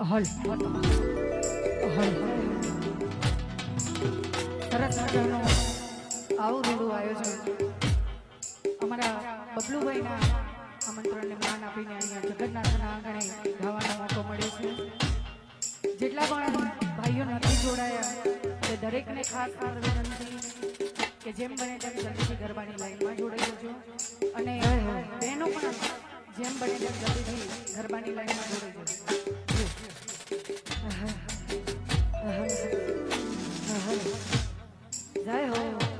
હલ હલ સરસ મજાનું આવું રૂડું આયોજન અમારા બબલુભાઈના આમંત્રણને માન આપીને અહીંયા જગન્નાથના આંગણે ગાવાનો મોકો મળ્યો છે. જેટલા પણ ભાઈઓ નથી જોડાયા તે દરેકને ખાસ વિનંતી કે જેમ બને તેમ જલ્દીથી ગરબાની લાઈનમાં જોડાઈ જજો અને બહેનો પણ જેમ બને તેમ જલ્દીથી ગરબાની લાઈનમાં જોડાઈ જજો. જય હો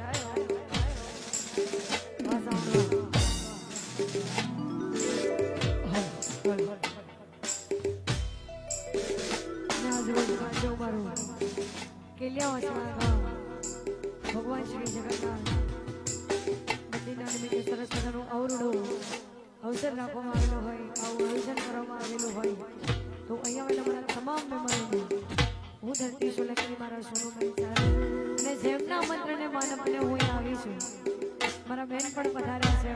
ભગવાન શ્રી જગન્નાથ મંદિરના નિમિત્તે સરસ મજાનું અવરું અવસર રાખવામાં આવેલો હોય, આવું આયોજન કરવામાં આવેલું હોય તો અહીંયા મારા તમામ મહેમાનોને હું ધરતી સોલંકી મારા સોનુભાઈ ચાર અને જેમના મંત્રને માન આપીને હું અહીંયા આવી છું. મારા બેન પણ પધાર્યા છે,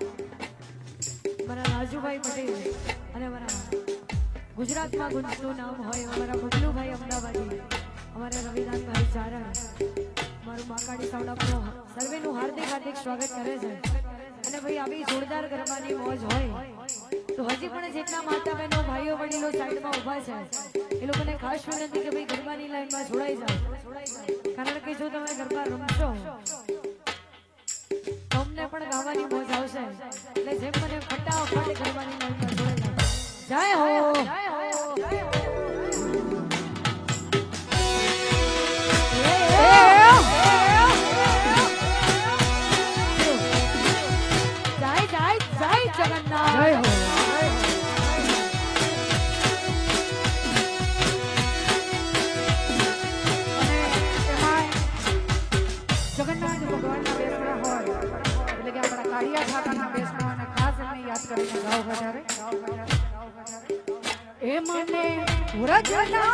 મારા રાજુભાઈ પટેલ અને મારા ગુજરાતમાં ગુંજનું નામ હોય અમારા બબલુભાઈ અમદાવાદી, અમારા રવિદાનભાઈ ચારણ, મારું માકાડી સાવડાનું સર્વેનું હાર્દિક હાર્દિક સ્વાગત કરે છે. અને ભાઈ આવી જોરદાર ગરબાની મોજ હોય તો હજી પણ જેટલા માતા બહેનો ભાઈઓ વડીલો સાઈડમાં ઊભા છે એ લોકોને ખાસ વિનંતી કે ભાઈ ગરબાની લાઈનમાં જોડાઈ જાઓ, કારણ કે જો તમે ગરબા રમશો તમને પણ ગાવાની મોજ આવશે. એટલે જેમ મને ફટાફટ ગરબાની લાઈનમાં જોડાઈ જાઓ. જય હો જગન્નાથ. જય હો જગન્નાથ ભગવાનના બેસણા હોય એટલે કે આપણા કાળિયા ઠાકરના બેસણા અને ખાસ એમને યાદ કરીને ગાવ વધારે એ મને વ્રજના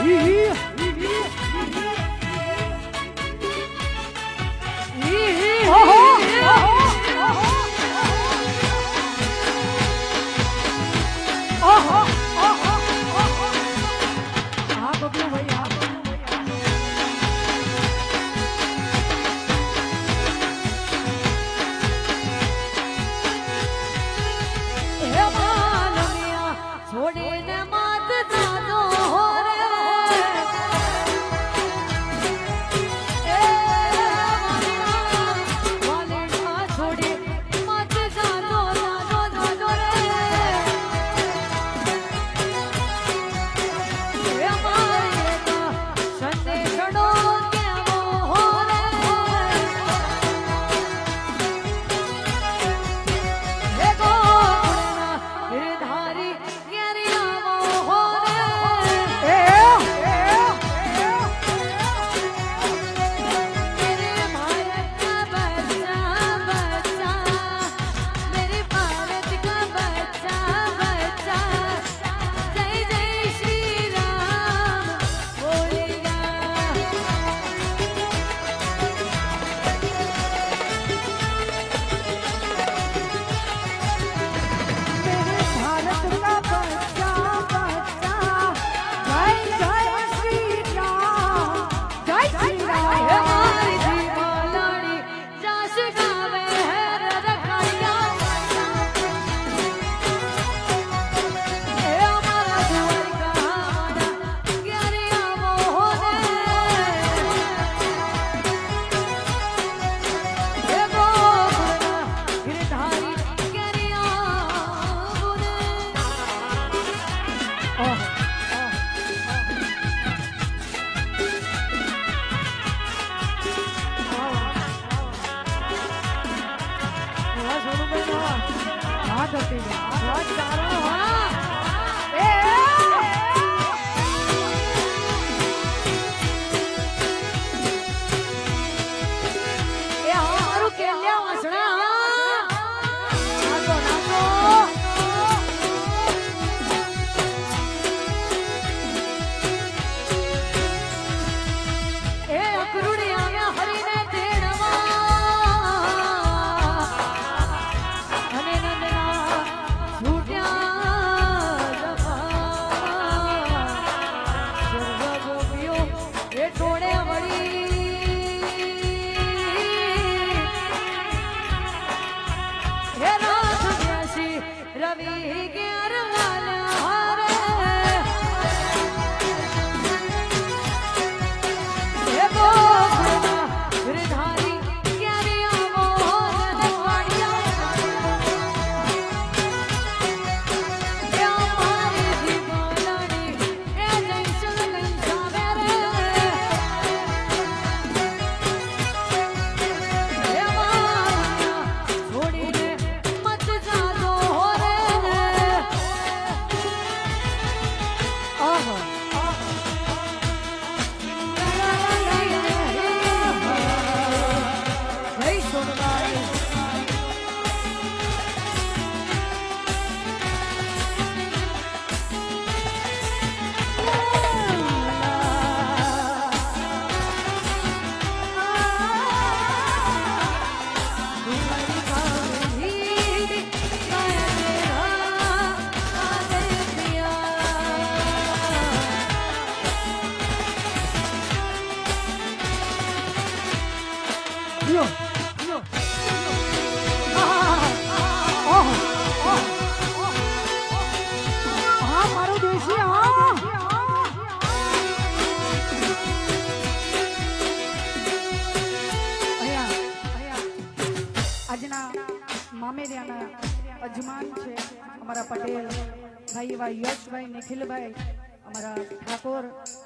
અજમાન છે અમારા પટેલ ભાઈ એવા યશભાઈ નિખિલભાઈ અમારા ઠાકોર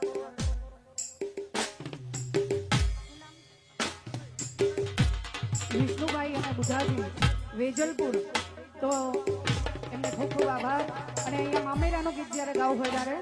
વિષ્ણુભાઈ અને બુધાજી વેજલપુર તો એમને ખૂબ ખૂબ આભાર અને અહીંયા મામેરાનું ગીત જ્યારે ગાવું હોય ત્યારે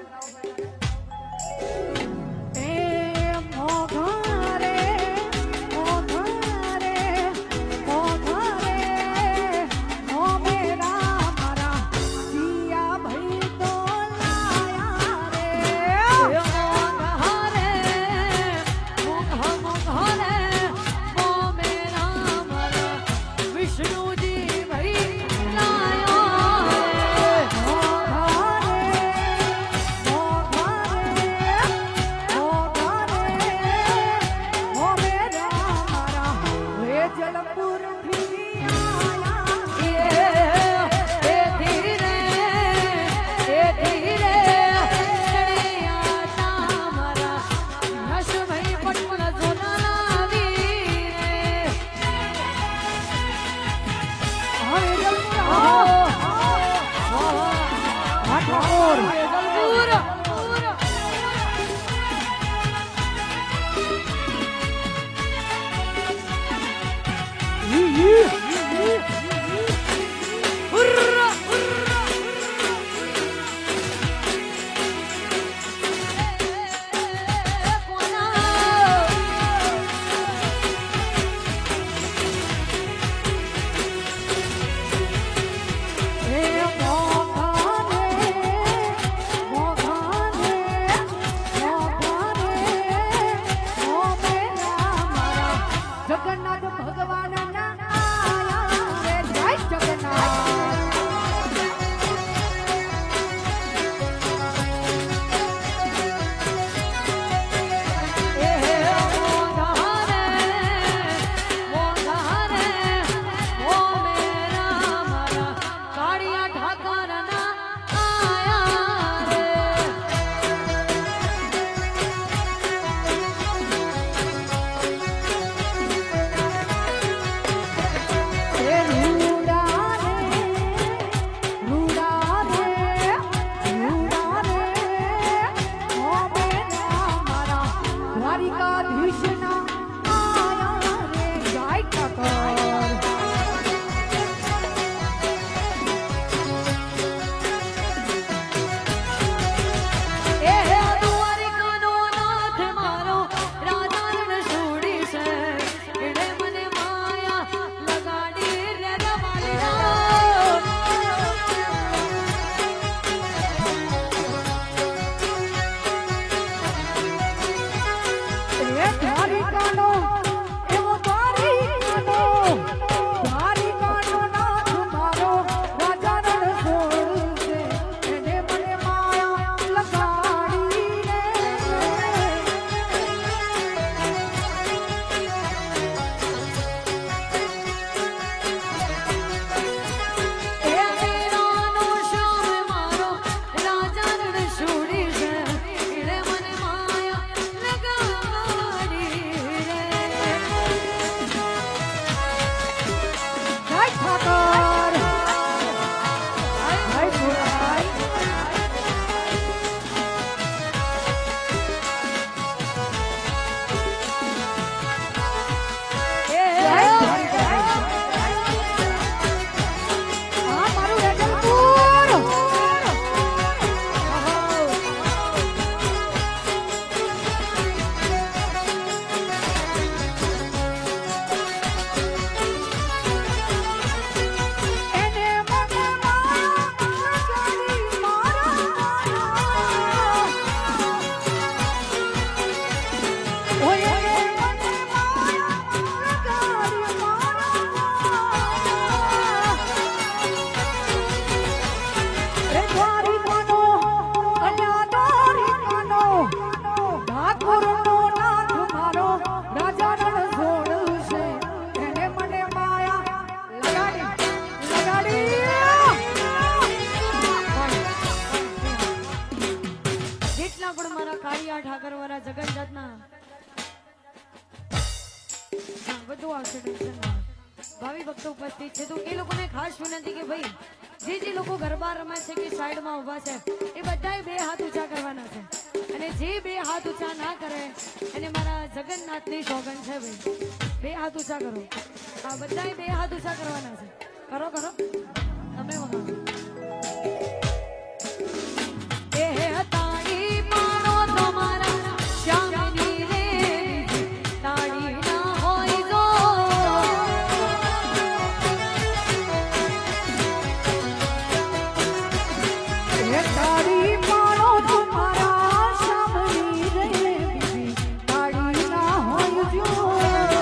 ભાવિ ભક્તો ઉપસ્થિત છે તો એ લોકોને ખાસ વિનંતી કે ભાઈ જે લોકો ગરબા રમે છે કે સાઈડમાં ઊભા છે એ બધાએ બે હાથ ઊંચા કરવાના છે અને જે બે હાથ ઊંચા ના કરે એને મારા જગન્નાથની સોગંદ છે ભાઈ બે હાથ ઊંચા કરો આ બધાએ બે હાથ ઊંચા કરવાના છે કરો કરો તમે વગાડો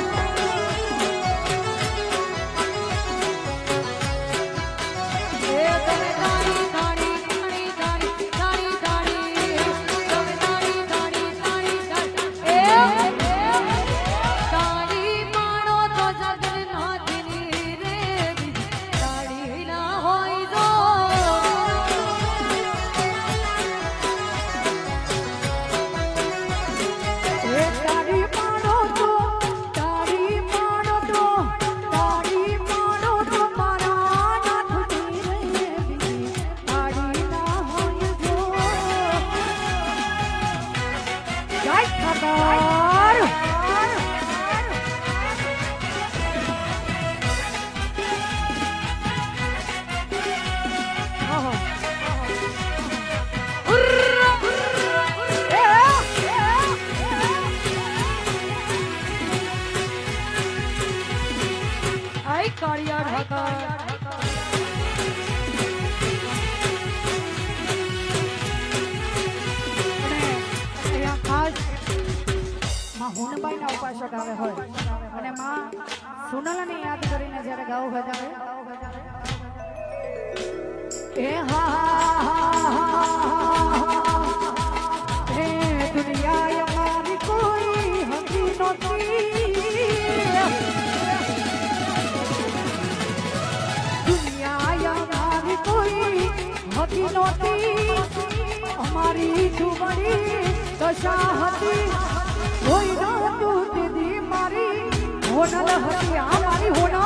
Yeah. ભાઈ કાળિયા ઠાકર હુનબાઈ ના ઉપાસક આવે હોય અને માં સોનલાને યાદ કરીને જ્યારે ગાવ બજાવે એ હે દુનિયા અમારી કોઈ હતી નહોતી દુનિયા અમારી કોઈ હતી નહોતી અમારી જુમડી દશા હતી કોઈ નહોતું દીદી મારી હોનલ હતી આ મારી હોનલ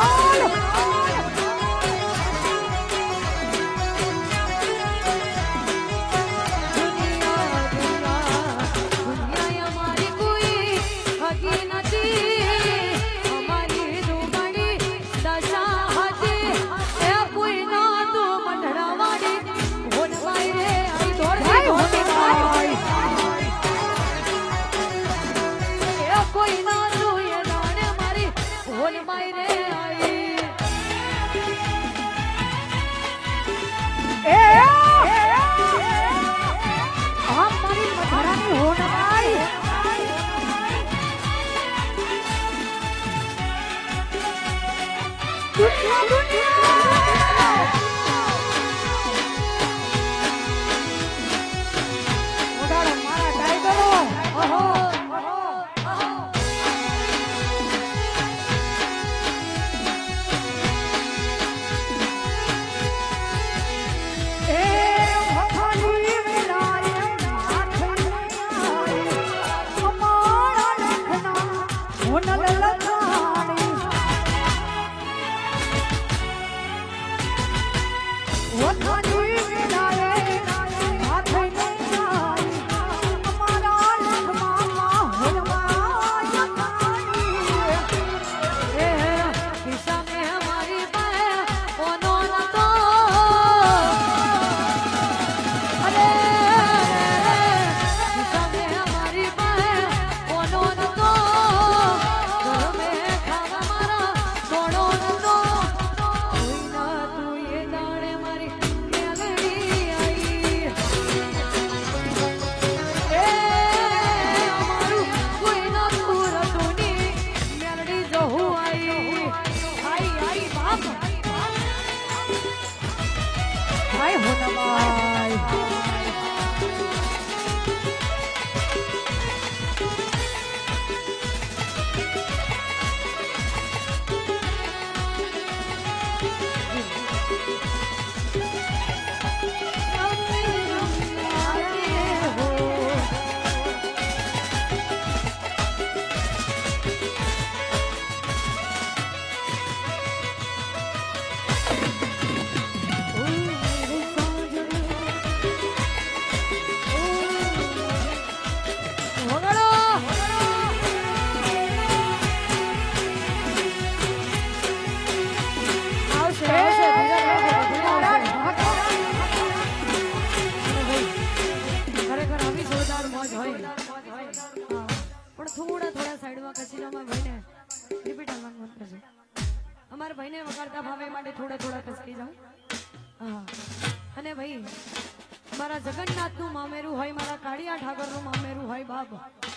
જગન્નાથનું મામેરું હોય મારા કાળિયા ઠાકરનું મામેરું હોય બાપ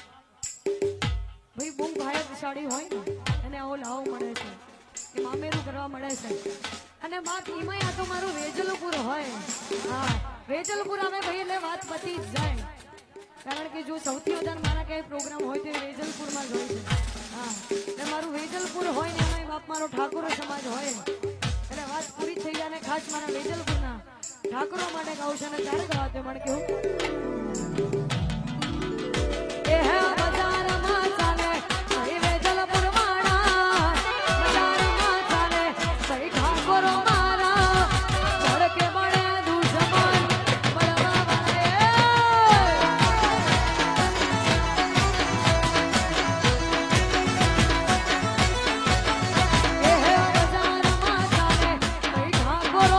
ભાઈ બહુ ભાયશાળી હોય ને એને આવો લાવો મળે છે એ મામેરું કરવા મળે છે અને બાપ એમાંય આ તો મારું વેજલપુર હોય હા વેજલપુર અમે ભાઈ એટલે વાત પતી જ જાય કારણ કે જો સૌથી વધારે મારા કઈ પ્રોગ્રામ હોય તો વેજલપુરમાં જ હોય છે હા એટલે મારું વેજલપુર હોય ને એમાંય બાપ મારો ઠાકોર સમાજ હોય એટલે વાત પૂરી થઈ જાય ને ખાસ મારા વેજલપુરના ઠાકોરો માટે ગાઉં છે ને ત્યારે ગાવા મને કેવું એ હે બજારમાં ચાલે ભાઈ વેજલપુર મારા બજારમાં ચાલે ભાઈ ઠાકોરો મારા ધડકે મળે દુશ્મન મળવા વાળે એ હે બજારમાં ચાલે ભાઈ ઠાકોરો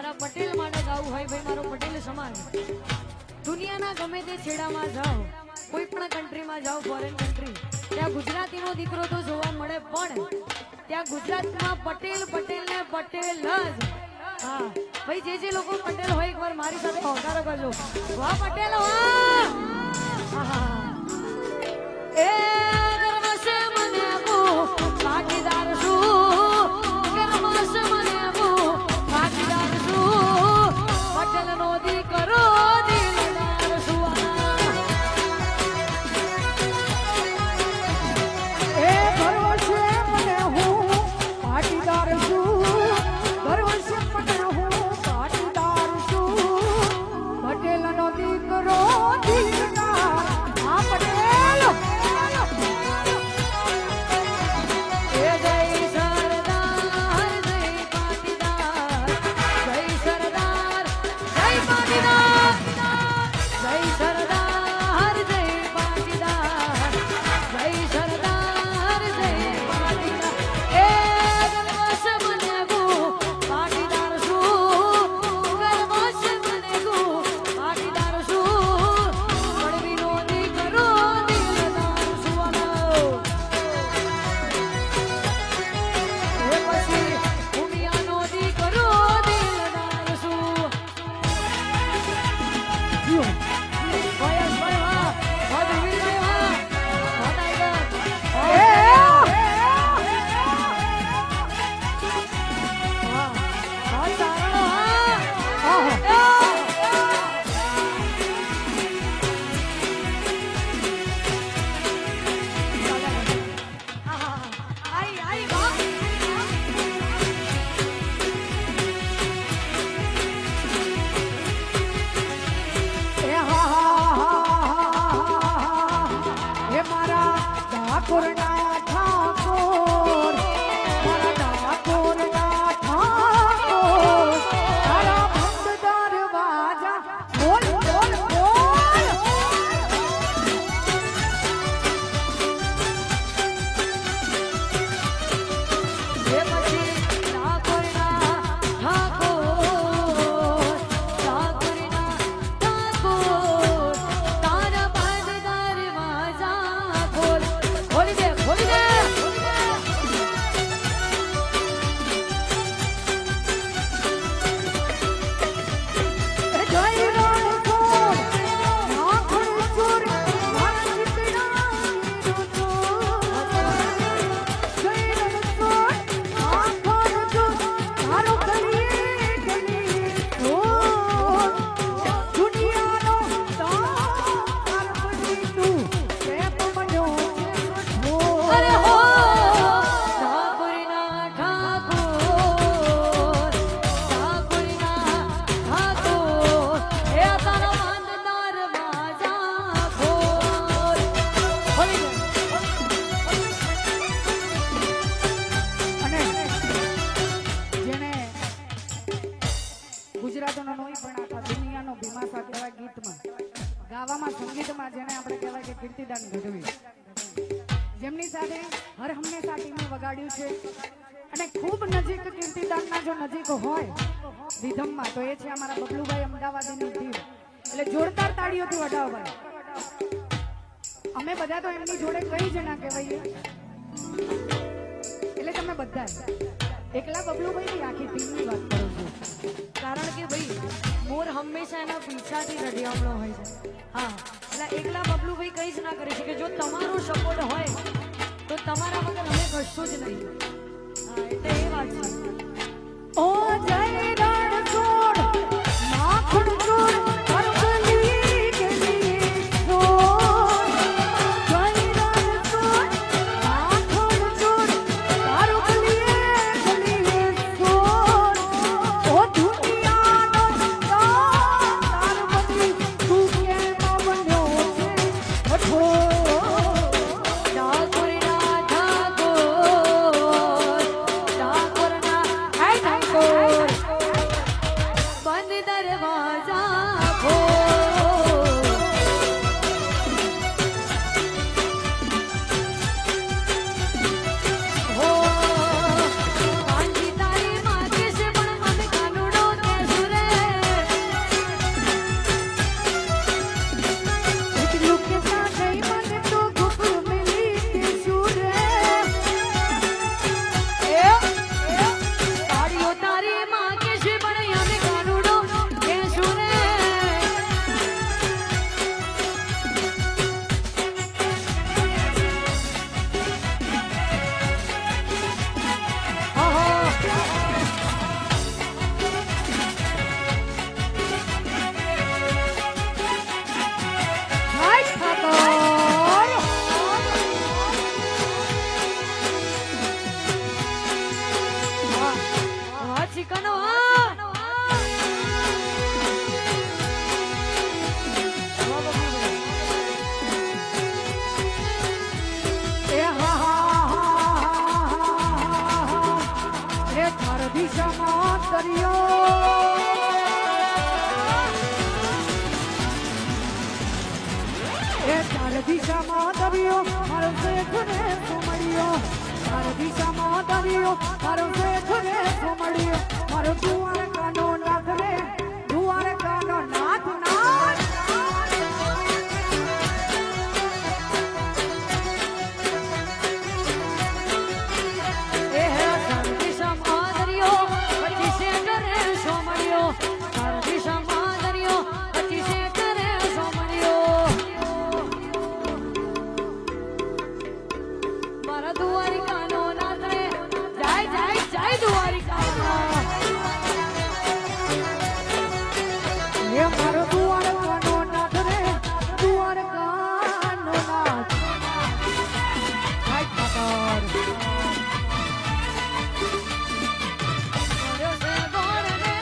મારા પટેલ માટે ગાવું હોય ભાઈ, મારો પટેલ સમાજ. દુનિયાના ગમે તે છેડામાં જાઓ, કોઈ પણ કન્ટ્રીમાં જાઓ, ફોરેન કન્ટ્રી, ત્યાં ગુજરાતીનો દીકરો તો જોવા મળે, પણ ત્યાં ગુજરાતમાં પટેલ પટેલ ને પટેલ જ. હા ભાઈ, જે લોકો પટેલ હોય એકવાર મારી સાથે હોકારો કરજો. વાહ પટેલ વાહ. એ ગરમશે મને પાટીદાર છું, ગરમશે મને પાટીદાર છું, પટેલ નો દીકરો દિલદાર છું. એ ગરમશે મને હું પાટીદાર છું, ગરમશે મને હું પાટીદાર છું, પટેલનો દીકરો દિલદાર. આ પટેલ ગાવામાં સંગીતમાં જેને આપણે કહેવાય કે કીર્તિદાન ગઢવી, જેમની સાથે હર હંમેશા ટીમે વગાડ્યું છે. અને ખૂબ નજીક કીર્તિદાનના જો નજીક હોય વિધમમાં તો એ છે અમારા બબલુભાઈ અમદાવાદની ટીમ. એટલે જોરદાર તાળીઓથી વડાવભાઈ. અમે બધા તો એમની જોડે કઈ જ ના કહેવાય, એટલે તમે બધા એકલા બબલુભાઈની આખી ટીમની વાત કરો છો. કારણ કે ભાઈ મોર હંમેશા એના પીછાથી રડિયામણો હોય છે. હા, એટલે એકલા બબલુભાઈ કઈ જ ના કરી શકે. જો તમારો સપોર્ટ હોય તો તમારા વગર અમે કશું જ નહીં. હા, એટલે એ વાત છે. ઓ જય રણછોડ માખણ છોડ અરબલી ગલી છોડ, જય રણછોડ માખણ છોડ અરબલી ગલી છોડ, ઓ દુનિયાનો તાર બની તું કેમ બન્યો છે ઠોર. ઠાકોરના ઠાકોર, ઠાકોરના દિશામાં દરિયો મારો શેઠ રે સોમડિયો મારો દ્વારકાનો નાથ રે દ્વારકાનો નાથ નાથ એ હે દિશામાં દરિયો પછી શેઠ રે સોમડિયો દિશામાં દરિયો પછી શેઠ રે સોમડિયો મારા દ્વારિકાનો નાથ રે જય જય જય દ્વારિકા એ મારો દ્વારકાનો નાથ રે દ્વારકાનો નાથ હાય ઠાકર મોર્યો છે ગોળ રે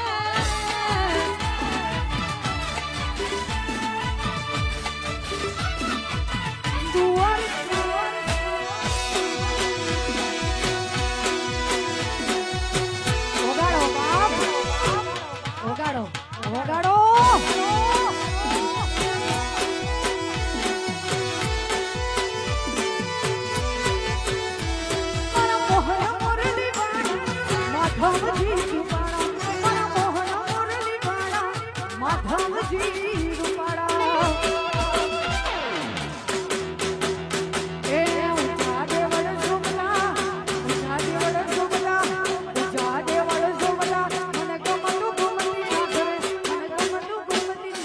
ઓગાડો બાપ ઓગાડો ઓગાડો મારા મોહન મોરલી વાળા માધવજી રૂપાળા મારા મોહન મોરલી વાળા માધવજી રૂપાળા એ ઊંચા દેવળ શોભલા ઊંચા દેવળ શોભલા ઊંચા દેવળ શોભલા મને ગમતું ગમતી નાથ રે મને ગમતું ગમતી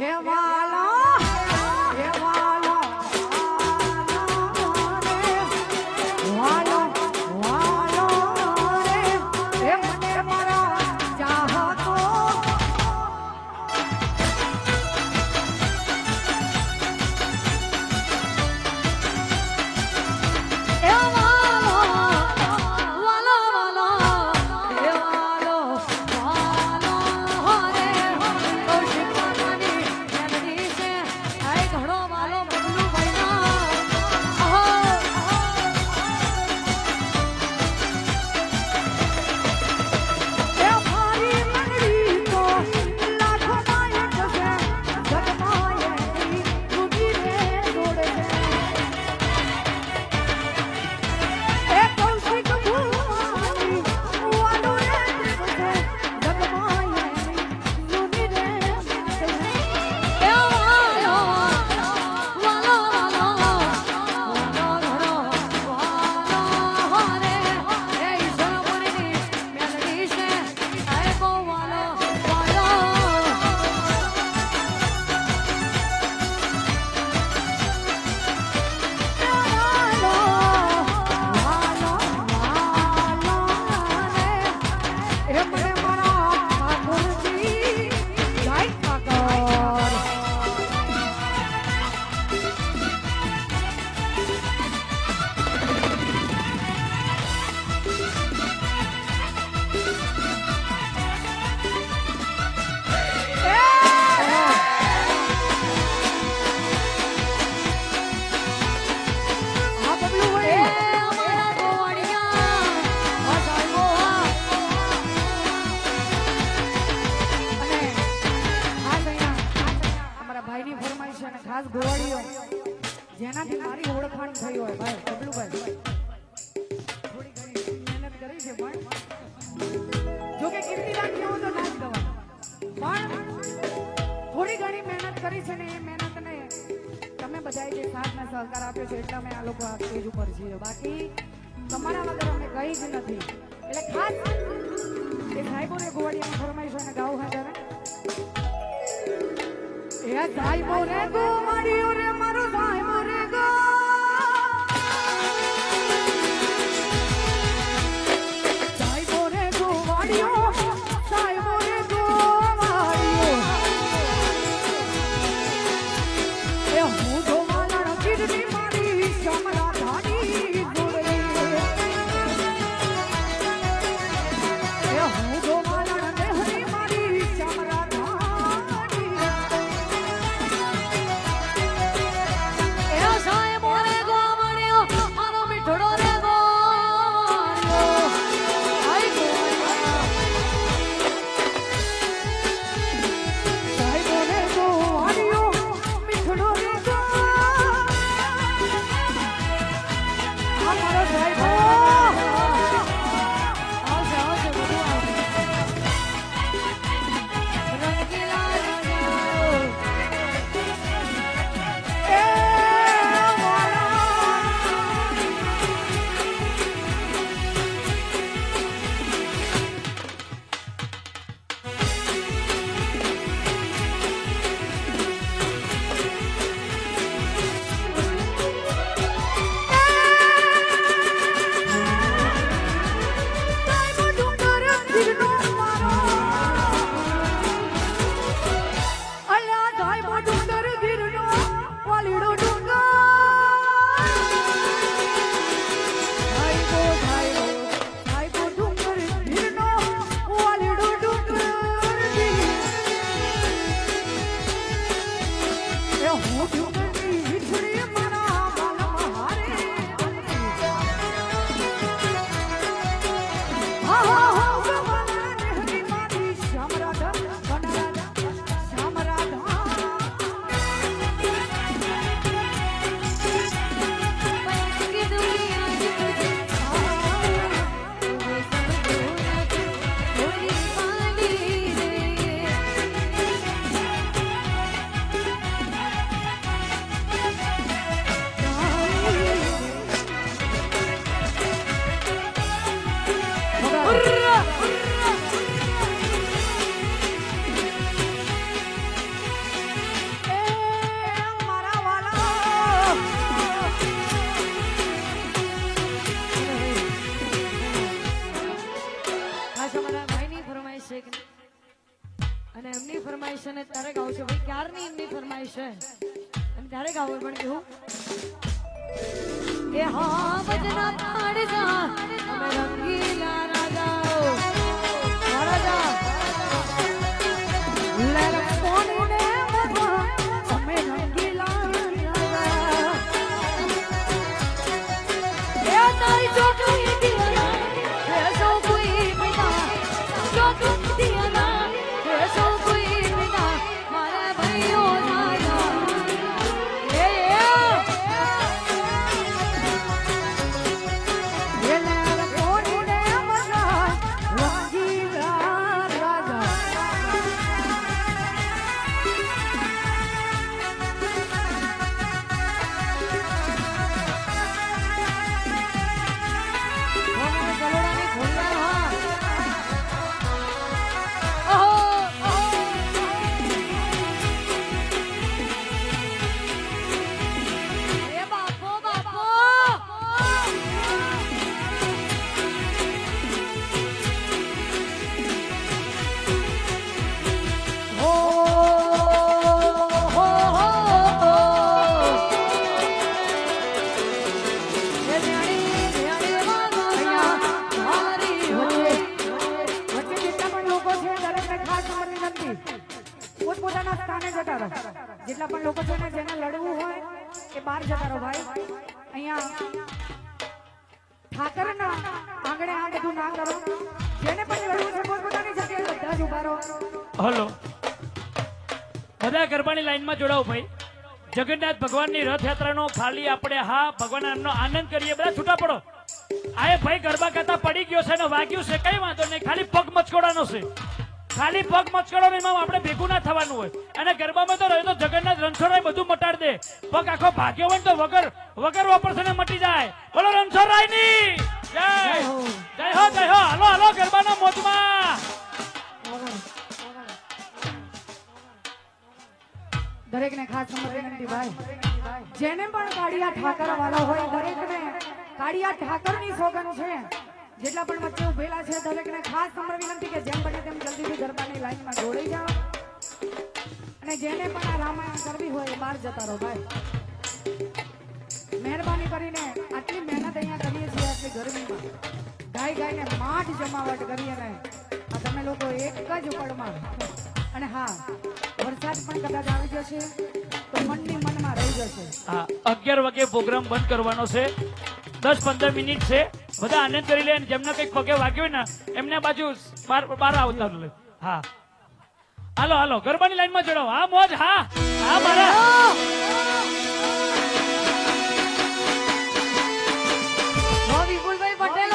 ખાસ ગોવાળીઓ જેનાથી મારી ઓળખાણ થઈ હોય ભાઈ બબલુભાઈ થોડી ઘણી મહેનત કરી છે પણ જો કે કીર્તિદાન કેવો તો ના જ ગવાય પણ થોડી ઘણી મહેનત કરી છે ને એ મહેનતને તમે બધાએ જે સાથ ને સહકાર આપ્યો છે એટલે અમે આ લોકો આ સ્ટેજ ઉપર છીએ બાકી તમારા વગર અમે કંઈ જ નથી એટલે ખાસ એ સાહેબોને ગોવાળીઓની ફરમાઈશ હોય ને ગાવું હા ત્યારે એ સાહેબો રે ગોવાળીઓ રે મારો સાહેબો રે ગો સાહેબો રે ગોવાળીઓ સાહેબો રે ગોવાળીઓ એ હું ગોવાળા રકીરની મારી સમરા ધાની જોડે એ હું ગોવાળા દેહની મારી સમરા ફરમાઈશ છે ને તારે ગાવું છે ભાઈ, ક્યારની એમની ફરમાઈશ છે અને તારે ગાવું પણ કેવું એ હા બजना પાડ જા અમે રંગીલા રાજાઓ રાજા લર કોને મવા અમે રંગીલા રાજા એ તારી ચોકડી દિયા એ સો કોઈ બિના ચોકડી દિયા એ સો કોઈ બિના મારા ભાઈઓ રાજા પોતપોતાના સ્થાને જતા રહો. જેટલા પણ લોકો છે ને જેને લડવું હોય એ બહાર જતા રહો ભાઈ. અહીંયા ઠાકરના આંગણે આ બધું ના કરો. જેને પણ લડવું છે પોતપોતાની જગ્યાએ બધા જ ઉભા રહો. હલો, બધા ગરબાની લાઈનમાં જોડાવો ભાઈ. જગન્નાથ ભગવાનની રથયાત્રાનો ખાલી આપણે હા ભગવાન નામનો આનંદ કરીએ. બધા છૂટા પડો. આ ભાઈ ગરબા કરતા પડી ગયો છે ને વાગ્યું છે, કઈ વાંધો નહીં, ખાલી પગ મચકોડાનો છે. ખાલી પગ મચકોડો ને એમાં આપણે ભેગું ના થવાનું હોય. અને ગરબામાં તો રહ્યો તો જગન્નાથ રણછોડરાય બધું મટાડ દે. પગ આખો ભાગ્યો હોય ને તો વગર ઓપરેશન મટી જાય. બોલો રણછોડરાય ની જય જય હો જય હો. હાલો હાલો ગરબાના મોજમાં. દરેકને ખાસ વિનંતી ભાઈ, જેને પણ કાળિયા ઠાકર વાળા હોય દરેકને કાળિયા ઠાકરની સોગંદ છે. જેટલા પણ વચ્ચે ઉભેલા છે દરેકને ખાસ વિનંતી કે જેમ બને તેમ જલ્દીથી ગરબાની લાઈનમાં જોડાઈ જાઓ. અને જેને પણ આ રામાયણ કરવી હોય એ બહાર જતા રહો ભાઈ. મહેરબાની કરીને આટલી મહેનત અહીંયા કરીએ છીએ આટલી ગરમીમાં ગાયને માઠ જમાવટ કરીએ ને આ તમે લોકો એક જ ઉપડમાં. અને હા, વરસાદ પણ કદાચ આવી જશે તો મનની મનમાં રહી જશે. હા, 11 વાગે પ્રોગ્રામ બંધ કરવાનો છે. 10-15 મિનિટ છે. બધા આનંદ કરી લે. જેમને કઈક પગે વાગ્યું ને એમને બાજુ બાર આવતા લે. હા હાલો હાલો ગરબાની લાઈનમાં જોડાવો. હા મોજ. હા હા મારા વિપુલભાઈ પટેલ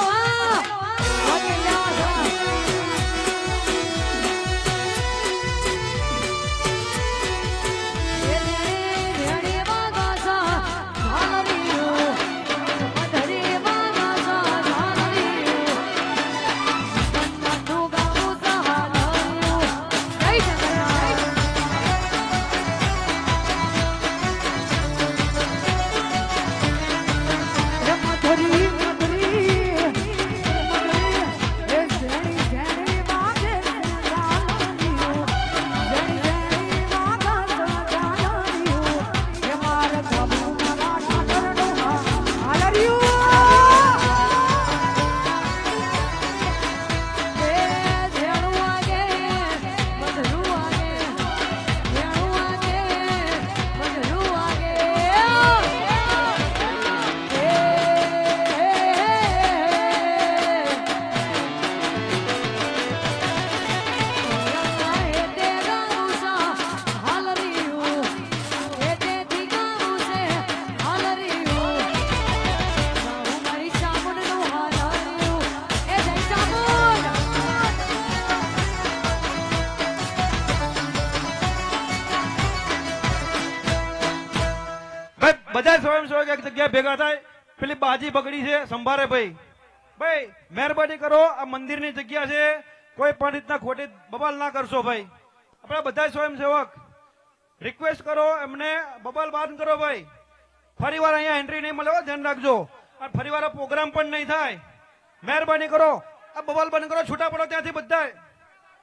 બધા સ્વયંસેવક એક જગ્યાએ ભેગા થાય. પેલી બાજી પકડી છે સંભારે ભાઈ. ભાઈ મહેરબાની કરો, આ મંદિરની જગ્યા છે, કોઈ પણ રીતના ખોટી બબાલ ના કરશો ભાઈ. આપણે બધા સ્વયંસેવક રિક્વેસ્ટ કરો એમને બબાલ બંધ કરો ભાઈ. ફરીવાર અહીંયા એન્ટ્રી નહીં મળે, ધ્યાન રાખજો. અને ફરીવાર પ્રોગ્રામ પણ નહીં થાય. મહેરબાની કરો આ બબાલ બંધ કરો. છૂટા પડો ત્યાંથી બધા.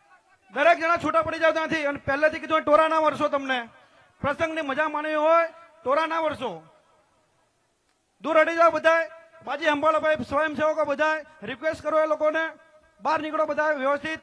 દરેક જણા છૂટા પડી જાવ ત્યાંથી. અને પહેલેથી કીધું ટોરા ના વરસો. તમને પ્રસંગની મજા માણવી હોય ટોરા ના વરસો. દૂર હટી જાઓ બધા. બાજી સંભાળો ભાઈ. સ્વયંસેવકો બધા રિક્વેસ્ટ કરો એ લોકોને બહાર નીકળો બધા વ્યવસ્થિત.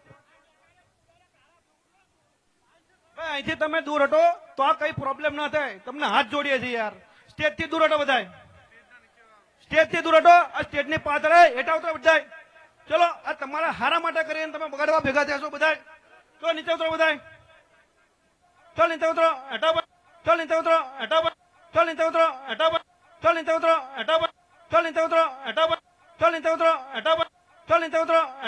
ભાઈ અહીંથી તમે દૂર હટો તો આ કઈ પ્રોબ્લેમ ના થાય. તમને હાથ જોડીએ છીએ યાર. સ્ટેજ થી દૂર હટો બધા. સ્ટેજ થી દૂર હટો. આ સ્ટેજ ની પાછળ હેઠા ઉતરો બધા. ચલો આ તમારા હારા માટે કરીને તમે બગાડવા ભેગા થયા છો બધા. ચલો નીચે ઉતરો બધા. ચલ નીચે ઉતરો હટાવો. ચલ નીચે ઉતરો હટાવો. ચલ નીચે ઉતરો હટાવો. ચલ નીચે ઉતરો હટાવો. ચલ નીચે ઉતરો હટાવો. ચલ નીચે ઉતરો હટાવો. ચલ નીચે ઉતરો.